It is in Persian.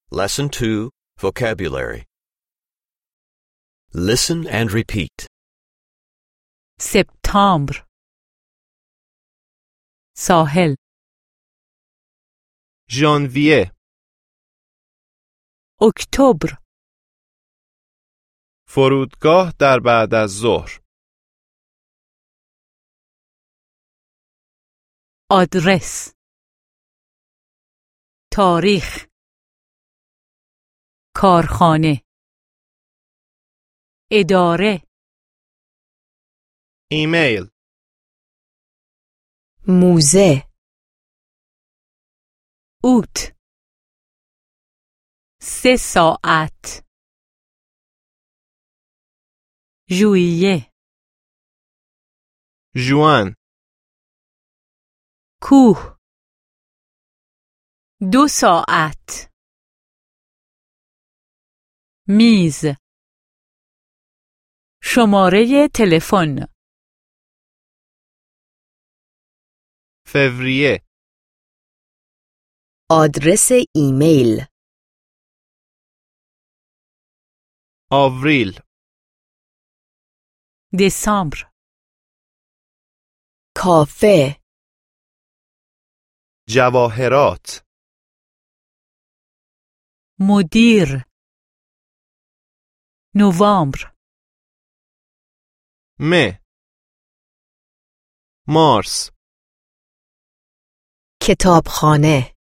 Lesson 2, Vocabulary. Listen and repeat. سپتامبر، ساحل. ژانویه، اکتبر، فرودگاه در بعد از ظهر. آدرس، تاریخ، کارخانه، اداره، ایمیل، موزه، اوت، 3 ساعت، ژوئیه، ژوئن، کوه، 2 ساعت، میز، شماره تلفن، فوریه، آدرس ایمیل، آوریل، دسامبر، کافه، جواهرات، مدیر، نوامبر، مه، مارس، کتابخانه.